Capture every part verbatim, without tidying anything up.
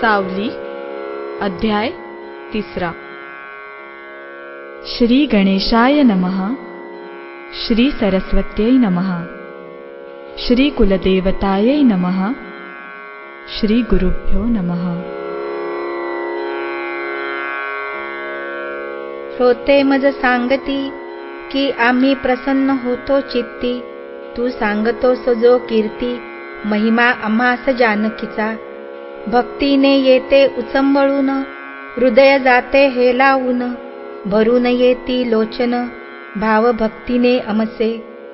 सावली अध्याय तिसरा। श्री गणेशाय नमः। श्री सरस्वत्यै नमः। श्री कुलदेवतायै नमः। श्री गुरुभ्यो नमः। श्रोते मज सांगती की आम्ही प्रसन्न होतो चित्ती, तू सांगतो सजो कीर्ती महिमा आम्हास जानकीचा। भक्तीने येते उचंबळून हृदय जाते हेलावून, भरून येती लोचन भाव भक्तीने अमसे।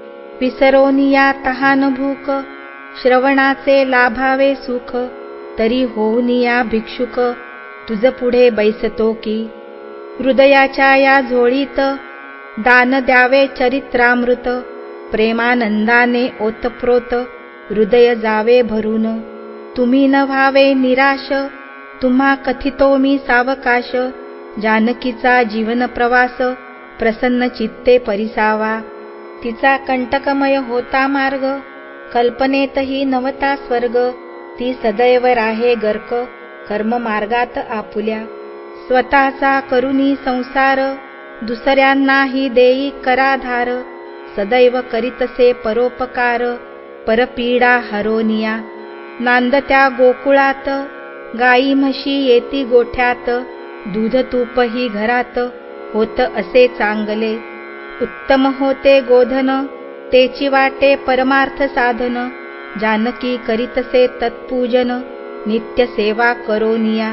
विसरोन या तहान भूक श्रवणाचे लाभावे सुख, तरी होऊन या भिक्षुक तुझ पुढे बैसतो की। हृदयाच्या या झोळीत दान द्यावे चरित्रामृत, प्रेमानंदाने ओतप्रोत हृदय जावे भरून। तुम्ही न व्हावे निराश तुम्हा कथितो मी सावकाश, जानकीचा जीवन प्रवास प्रसन्न चित्ते परिसावा। तिचा कंटकमय होता मार्ग कल्पनेतही नवता स्वर्ग, ती सदैव राहे गर्क कर्म मार्गात आपुल्या। स्वतःचा करुनी संसार दुसऱ्यांनाही देई कराधार, सदैव करीतसे परोपकार परपीडा हरोनिया। नांदत्या गोकुळात गाई म्हशी येती गोठ्यात, दूध तूपही घरात होत असे चांगले। उत्तम होते गोधन तेची वाटे परमार्थ साधन, जानकी करीतसे तत्पूजन नित्य सेवा करोनिया।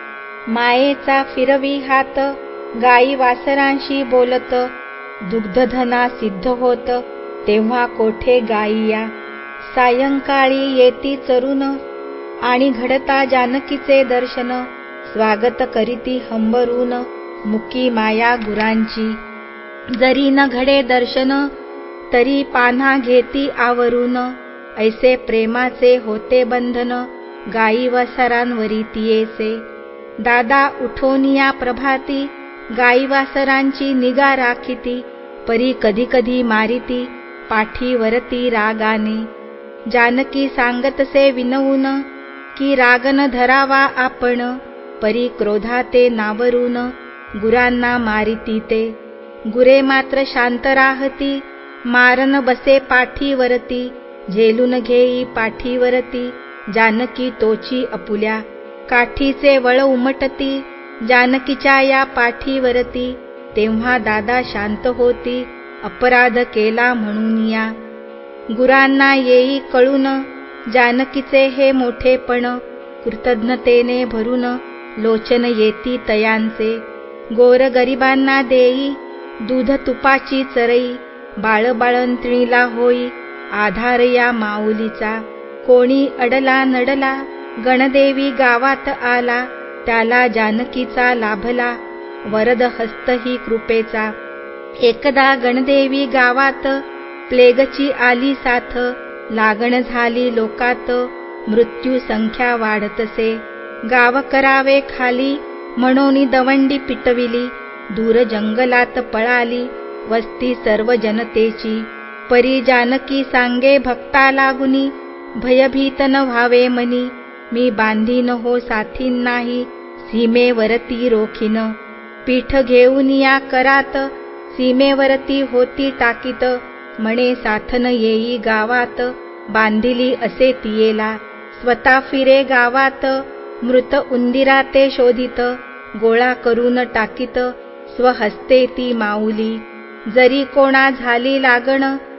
मायेचा फिरवी हात गाई वासरांशी बोलत, दुग्धधना सिद्ध होत तेव्हा कोठे गाईया। सायंकाळी येती चरून आणि घडता जानकीचे दर्शन, स्वागत करीती हंबरून मुकी माया गुरांची। जरी न घडे दर्शन तरी पान्हा घेती आवरून, ऐसे प्रेमाचे होते बंधन गाई वासरांवरी तियेसे। दादा उठोनिया प्रभाती गाई वासरांची निगा राखीती, परी कधी कधी मारिती पाठीवरती रागाने। जानकी सांगतसे विनवून की रागन धरावा आपण, परी क्रोधाते नावरून गुरांना मारिती ते। गुरे मात्र शांत राहती मारन बसे पाठीवरती, झेलून घेई पाठीवरती जानकी तोची अपुल्या। काठीचे वळ उमटती जानकीच्या या पाठीवरती, तेव्हा दादा शांत होती अपराध केला म्हणून या। गुरांना येई कळून जानकीचे हे मोठेपण, कृतज्ञतेने भरून लोचन येती तयांचे। गोरगरिबांना देई दूध तुपाची चरई, बाळबाळंतिणीला होई आधार या माऊलीचा। कोणी अडला नडला गणदेवी गावात आला, त्याला जानकीचा लाभला वरद हस्त ही कृपेचा। एकदा गणदेवी गावात प्लेगची आली साथ, लागण झाली लोकात मृत्यू संख्या वाढतसे। गाव करावे खाली म्हणून दवंडी पिटविली, दूर जंगलात पळाली वस्ती सर्व जनतेची। परी जानकी सांगे भक्ता लागुनी, भयभीत न व्हावे मनी। मी बांधीन हो साथींनाही सीमेवरती रोखीन, पीठ घेऊन या करात सीमेवरती होती टाकीत। म्हणे साथन येई गावात बांधिली असे तियेला। स्वतः फिरे गावात मृत उंदिरा ते शोधित, गोळा करून टाकीत स्वहस्ते ती माऊली। जरी कोणा झाली लागण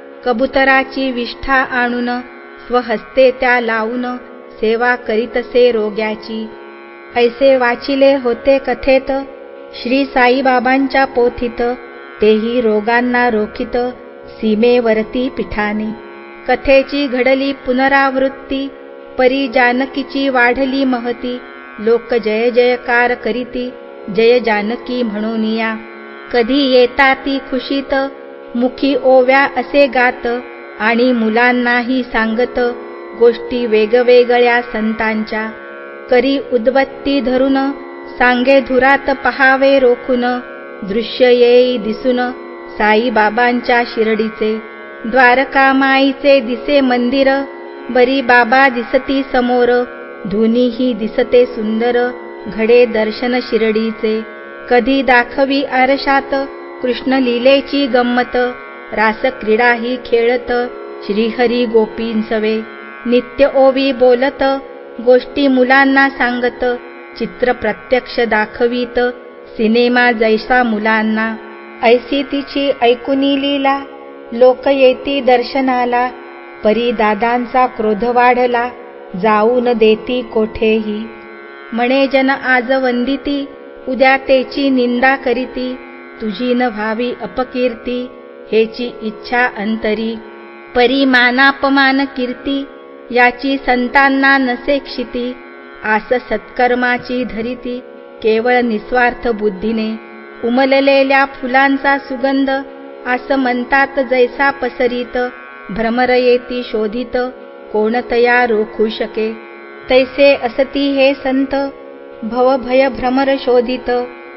कबुतराची विष्ठा आणून, स्वहस्ते त्या लावून सेवा करीतसे रोग्याची। ऐसे वाचिले होते कथेत श्री साईबाबांच्या पोथीत, तेही रोगांना रोखीत सीमेवरती पीठाने। कथेची घडली पुनरावृत्ती परी जानकीची वाढली महती, लोक जय जयकार करीती जय जानकी म्हणूनिया। कधी येता ती खुशीत मुखी ओव्या असे गात, आणि मुलांनाही सांगत गोष्टी वेगवेगळ्या संतांच्या। करी उदबत्ती धरून सांगे धुरात पहावे रोखून, दृश्य येई दिसून साईबाबांच्या शिर्डीचे। द्वारकामाईचे दिसे मंदिर बरी बाबा दिसती समोर, धुनीही दिसते सुंदर, घडे दर्शन शिर्डीचे. कधी दाखवी आरशात कृष्ण लीलेची गंमत, रास क्रीडाही खेळत श्रीहरी गोपींसवे. नित्य ओवी बोलत, गोष्टी मुलांना सांगत, चित्र प्रत्यक्ष दाखवीत, सिनेमा जैसा मुलांना. ऐसी तिची ऐकुनी लीला, लोक येती दर्शनाला. परी दादांचा क्रोध वाढला, जाऊ न देती कोठेही. म्हणे जन आज वंदिती, उद्या तेची निंदा करीती. तुझी न व्हावी अपकीर्ती, हेची इच्छा अंतरी. परी मानापमान कीर्ती, याची संतांना नसे क्षिती. आस सत्कर्माची धरिती, केवळ निस्वार्थ बुद्धीने. उमललेल्या फुलांचा सुगंध, आस म्हणतात जैसा पसरीत. भ्रमर येती शोधित, कोणतया रोखू शके. तैसे असती हे संत, भवभय भ्रमर शोधित.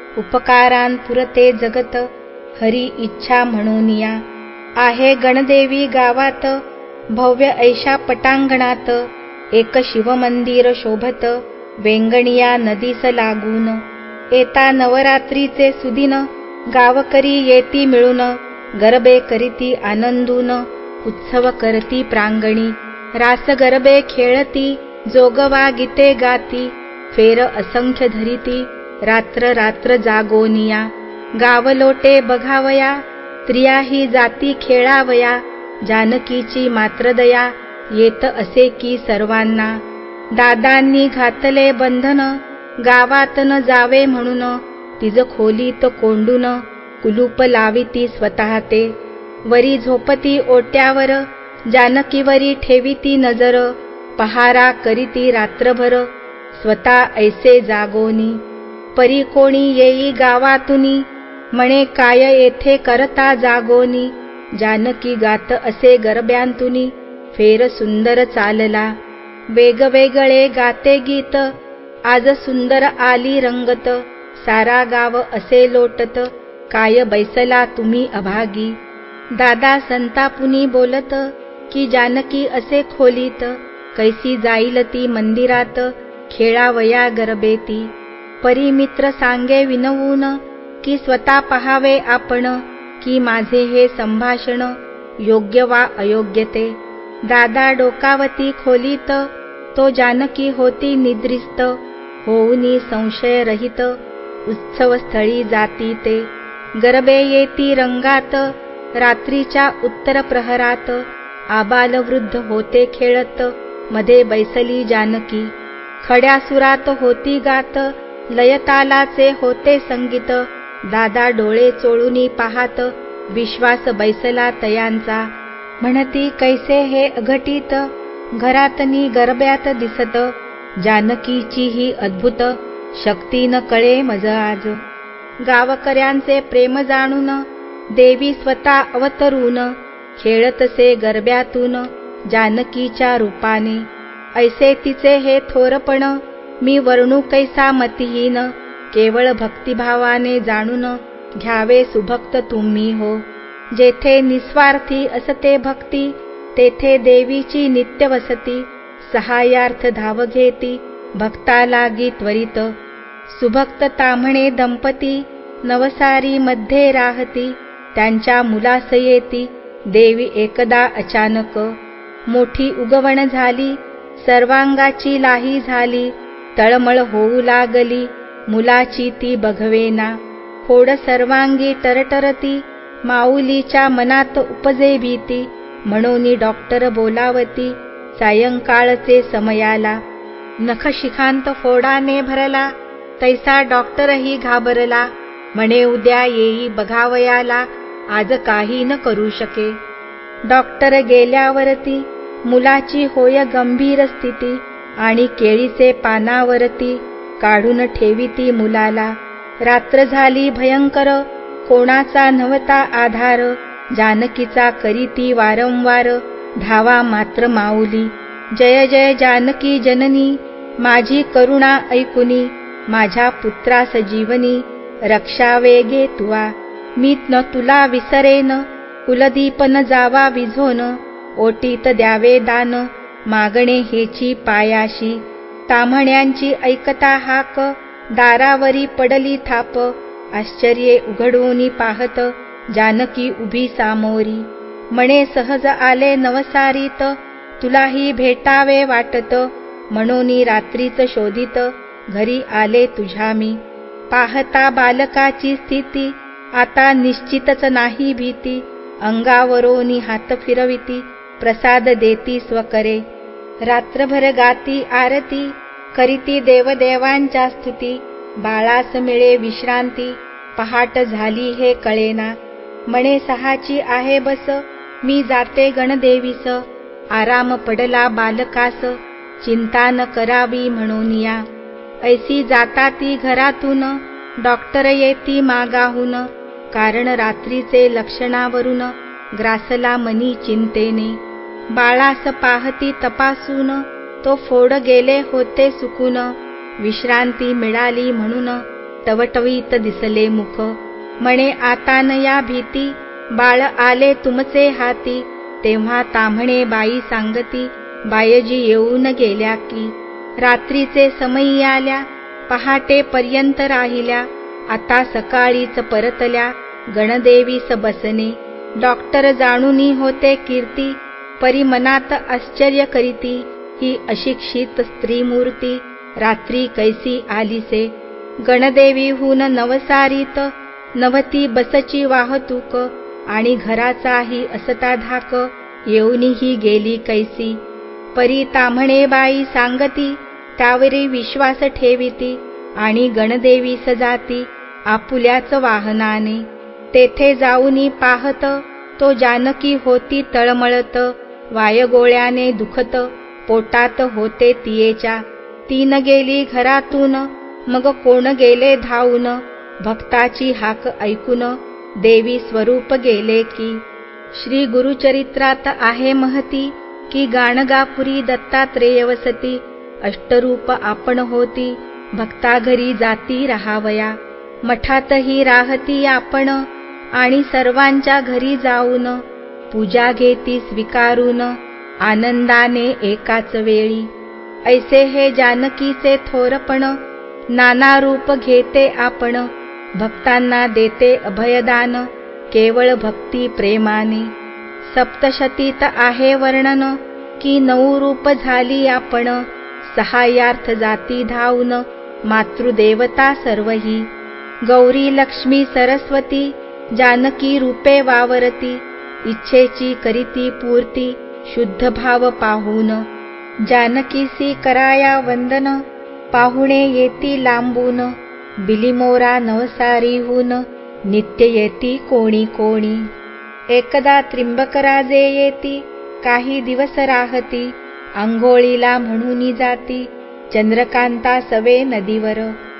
उपकारांपुरते जगत, हरी इच्छा म्हणूनिया. आहे गणदेवी गावात, भव्य ऐशा पटांगणात. एक शिवमंदिर शोभत, वेंगणिया नदीस लागून. येता नवरात्रीचे सुदिन, गावकरी येती मिळून. गरबे करीती आनंदून, उत्सव करती प्रांगणी. रास गरबे खेळती, जोगवा गीते गाती. फेर असंख्य धरिती, रात्र रात्र जागोनिया. गावलोटे बघावया, स्त्रियाही जाती खेळावया. जानकीची मात्र दया, येत असे की सर्वांना. दादांनी घातले बंधन, गावात न जावे म्हणून. तिज खोलीत कोंडून, कुलूप लाविती स्वतः ते. वरी झोपती ओट्यावर, जानकीवरी ठेविती नजर. पहारा करीती रात्रभर, स्वतः ऐसे जागोनी. परी कोणी येई गावातुनी, म्हणे काय येथे करता जागोनी. जानकी गात असे गरब्यांतुनी, फेर सुंदर चालला. वेगवेगळे गाते गीत, आज सुंदर आली रंगत. सारा गाव असे लोटत, काय बैसला तुम्ही अभागी. दादा संतापुनी बोलत, की जानकी असे खोलीत. कैसी जाईल ती मंदिरात, खेळावया गरबेती. परी मित्र सांगे विनवून, की स्वतः पहावे आपण. की माझे हे संभाषण, योग्य वा अयोग्य ते. दादा डोकावती खोलीत, तो जानकी होती निद्रिस्त. होऊनी संशय रहित, उत्सव स्थळी जाती ते. गरबे येती रंगात, रात्रीच्या उत्तर प्रहरात. आबाल वृद्ध होते खेळत, मध्ये बैसली जानकी. खड्या सुरात होती गात, लयतालाचे होते संगीत. दादा डोळे चोळूनी पाहात, विश्वास बैसला तयांचा. म्हणती कैसे हे अघटित, घरातनी गरब्यात दिसत. जानकीची ही अद्भुत, शक्ती न कळे मज आज. गावकऱ्यांचे प्रेम जाणून, देवी स्वतः अवतरून. खेळतसे गरब्यातून, जानकीच्या रूपाने. ऐसे तिचे हे थोरपण, मी वर्णू कैसा मतिहीन. केवळ भक्तिभावाने जाणून, घ्यावे सुभक्त तुम्ही हो. जेथे निस्वार्थी असते भक्ती, तेथे देवीची नित्य वसती. सहायार्थ धाव घेती, भक्ता लागी त्वरित. सुभक्त ताम्हणे दंपती, नवसारी मध्ये राहती. त्यांच्या मुलास येती, देवी एकदा अचानक. मोठी उगवण झाली, सर्वांगाची लाही झाली. तळमळ होऊ लागली, मुलाची ती बघवेना. फोड सर्वांगी टरटरती, माऊलीच्या मनात उपजे भीती. म्हणून डॉक्टर बोलावती, सायंकाळचे समयाला. नखशिखांत फोडाने भरला, तैसा डॉक्टरही घाबरला. म्हणे उद्या येई बघावयाला, आज काही न करू शके. डॉक्टर गेल्यावरती, मुलाची होय गंभीर स्थिती. आणि केळीचे पानावरती, काढून ठेविती मुलाला. रात्र झाली भयंकर, कोणाचा नव्हता आधार. जानकीचा करीती वारंवार, धावा मात्र माऊली. जय जय जानकी जननी, माझी करुणा ऐकुनी. माझ्या पुत्रास जीवनी, रक्षा वेगे तुवा. मी न तुला विसरेन, कुलदीप न जावा विझोन. ओटीत द्यावे दान, मागणे हेची पायाशी. ताम्हण्यांची ऐकता हाक, दारावरी पडली थाप. आश्चर्ये उघडूनी पाहत, जानकी उभी सामोरी. म्हणे सहज आले नवसारीत, तुलाही भेटावे वाटत. म्हणूनी रात्रीच शोधित, घरी आले तुझ्या मी. पाहता बालकाची स्थिती, आता निश्चितच नाही भीती. अंगावरोनी हात फिरविती, प्रसाद देती स्वकरे. रात्रभर गाती आरती, करीती देवदेवांच्या स्तुती. बाळास मिळे विश्रांती, पहाट झाली हे कळेना. म्हणे सहाची आहे बस, मी जाते गणदेवीस. आराम पडला बालकास, चिंता न करावी म्हणून या. ऐसी जाता ती घरातून, डॉक्टर येती मागाहून. कारण रात्रीचे लक्षणावरून, ग्रासला मनी चिंतेने. बाळास पाहती तपासून, तो फोड गेले होते सुकून. विश्रांती मिळाली म्हणून, टवटवीत दिसले मुख. म्हणे आता न या भीती, बाळ आले तुमचे हाती. तेव्हा ताम्हणे बाई सांगती, बायजी येऊन गेल्या की. रात्रीचे समयी आल्या, पहाटेपर्यंत राहिल्या. आता सकाळीच परतल्या, गणदेवीस बसने. डॉक्टर जाणूनी होते कीर्ती, परी मनात आश्चर्य करीती. ही अशिक्षित स्त्रीमूर्ती, रात्री कैसी आलीसे. गणदेवीहून नवसारीत, नव्हती बसची वाहतूक. आणि घराचाही असता धाक, येऊनही गेली कैसी. परी ताम्हणे बाई सांगती, त्यावरी विश्वास ठेविती. आणि गणदेवीस जाती, आपुल्याच वाहनाने. तेथे जाऊनी पाहत, तो जानकी होती तळमळत. वायगोळ्याने दुखत, पोटात होते तियेच्या. तीन गेली घरातून, मग कोण गेले धावून. भक्ताची हाक ऐकून, देवी स्वरूप गेले की. श्री गुरुचरित्रात आहे महती, की गाणगापुरी दत्तात्रेय वसती. अष्टरूप आपण होती, भक्ता घरी जाती राहावया. मठातही राहती आपण, आणि सर्वांच्या घरी जाऊन. पूजा घेती स्वीकारून, आनंदाने एकाच वेळी. ऐसे हे जानकीचे थोरपण, नाना रूप घेते आपण. भक्तांना देते अभयदान, केवळ भक्ती प्रेमाने. सप्तशतीत आहे वर्णन, की नऊ रूप झाली आपण. सहायार्थ जाती धावून, मातृदेवता सर्वही. गौरी लक्ष्मी सरस्वती, जानकी रूपे वावरती. इच्छेची करीती पूर्ती, शुद्ध भाव पाहून. जानकीसी कराया वंदन, पाहुणे येती लांबून. बिलीमोरा नवसारीहून, नित्य येती कोणी कोणी. एकदा त्रिंबकराजे येती, काही दिवस राहती. आंघोळीला म्हणून जाती, चंद्रकांता सवे नदीवर.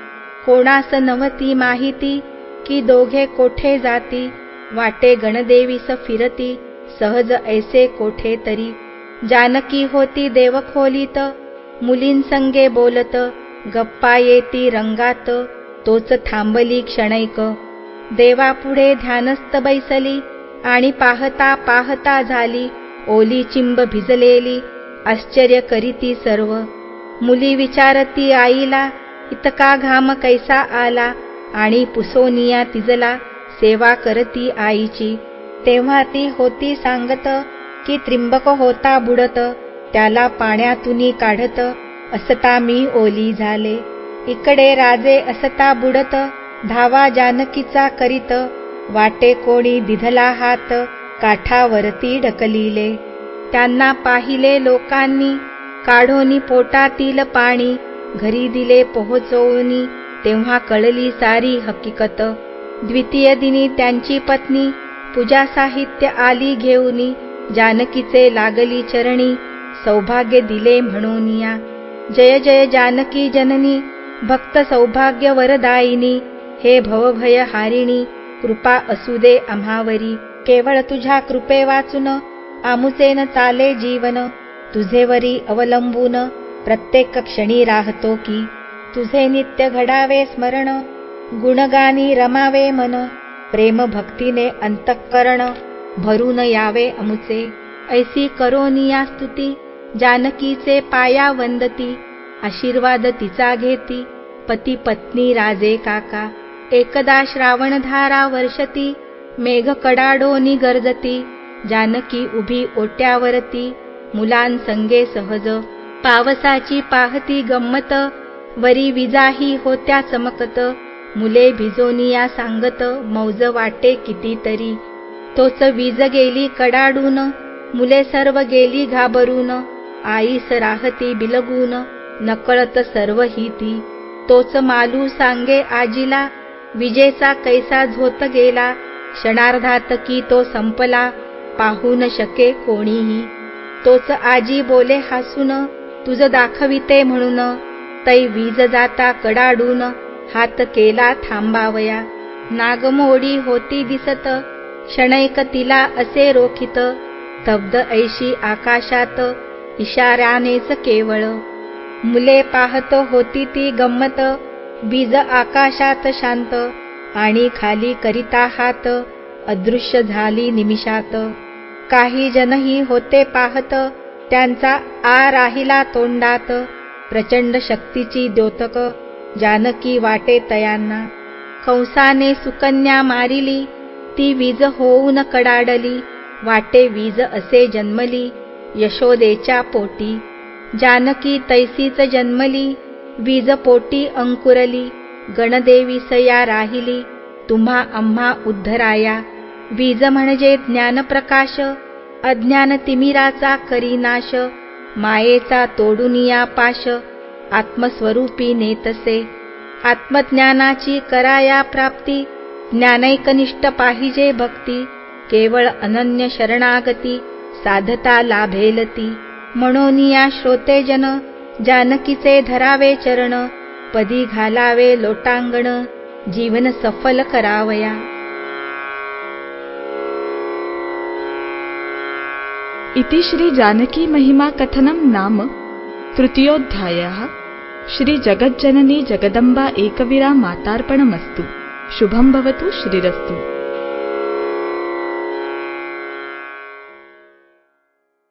कोणास नव्हती माहिती, की दोघे कोठे जाती. वाटे गणदेवीस फिरती, सहज ऐसे कोठे तरी. जानकी होती देवखोलीत, मुलींसंगे बोलत. गप्पा येती रंगात, तोच थांबली क्षणैक. देवापुढे ध्यानस्थ बैसली, आणि पाहता पाहता झाली ओली चिंब भिजलेली. आश्चर्य करीती सर्व. मुली विचारती आईला, इतका घाम कैसा आला. आणि पुसोनिया तिजला, सेवा करती आईची. तेव्हा ती होती सांगत, की त्रिंबक होता बुडत. त्याला पाण्यातूनी काढत, असता मी ओली झाले. इकडे राजे असता बुडत, धावा जानकीचा करीत. वाटे कोणी दिधला हात, काठावरती ढकलिले. त्यांना पाहिले लोकांनी, काढोनी पोटातील पाणी. घरी दिले पोहोचवूनी, तेव्हा कळली सारी हकीकत. द्वितीय दिनी त्यांची पत्नी, पूजा साहित्य आली घेऊनी. जानकीचे लागली चरणी, सौभाग्य दिले म्हणून या. जय जय जानकी जननी, भक्त सौभाग्य वरदायिनी. हे भवभय हारिणी, कृपा असू दे आम्हावरी. केवळ तुझ्या कृपे वाचून, आमुचे न चाले जीवन. तुझेवरी अवलंबून, प्रत्येक क्षणी राहतो की. तुझे नित्य घडावे स्मरण, गुणगानी रमावे मन. प्रेम भक्तीने अंतःकरण, भरून यावे अमुचे. ऐसी करोनिया स्तुती, जानकीचे पाया वंदती. आशीर्वाद तिचा घेती पती पत्नी राजे काका. एकदा श्रावणधारा वर्षती मेघ कडाडोनी गरजती. जानकी उभी ओट्यावरती मुलांसंगे सहज. पावसाची पाहती गंमत वरी विजाही होत्या चमकत. मुले भिजोनिया सांगत मौज वाटे कितीतरी. तोच वीज गेली कडाडून मुले सर्व गेली घाबरून. आईस राहती बिलगून नकळत सर्व ही ती. तोच मालू सांगे आजीला विजेचा कैसा झोत गेला. क्षणार्धात की तो संपला पाहू न शके कोणीही. तोच आजी बोले हसून तुझ दाखविते म्हणून. तै वीज जाता कडाडून हात केला थांबावया. नागमोडी होती दिसत क्षणैक तिला असे रोखित. स्तब्ध ऐशी आकाशात इशाऱ्यानेच केवळ. मुले पाहत होती ती गंमत वीज आकाशात शांत. आणि खाली करिता हात अदृश्य झाली निमिषात. काही जनही होते पाहत त्यांचा आ राहिला तोंडात. प्रचंड शक्तीची द्योतक जानकी वाटे तयांना. कंसाने सुकन्या मारिली ती वीज होऊन कडाडली. वाटे वीज असे जन्मली यशोदेच्या पोटी. जानकी तैसीच जन्मली वीज पोटी अंकुरली. गणदेवी सया राहिली तुम्हा आम्हा उद्धराया. वीज म्हणजे ज्ञानप्रकाश अज्ञान तिमिराचा करी नाश. मायेचा तोडुनिया पाश आत्मस्वरूपी नेतसे. आत्मज्ञानाची कराया प्राप्ती ज्ञानैकनिष्ठ पाहिजे भक्ती. केवळ अनन्य शरणागती साधता लाभेलती. म्हणूनिया श्रोतेजन जानकीचे धरावे चरण. पदी घालावे लोटांगण जीवन सफल करावया. इति श्री जानकी महिमा कथनं नाम तृतीयोऽध्यायः. श्री जगज्जननी जगदम्बा एकवीरा मातार्पणमस्तु. शुभं भवतु. श्रीरस्तु.